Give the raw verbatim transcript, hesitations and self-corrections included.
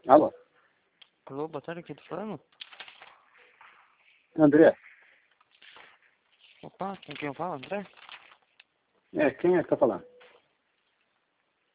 Alô? Alô, boa tarde, quem tá falando? André? Opa, com quem eu falo, André? É, quem é que tá falando?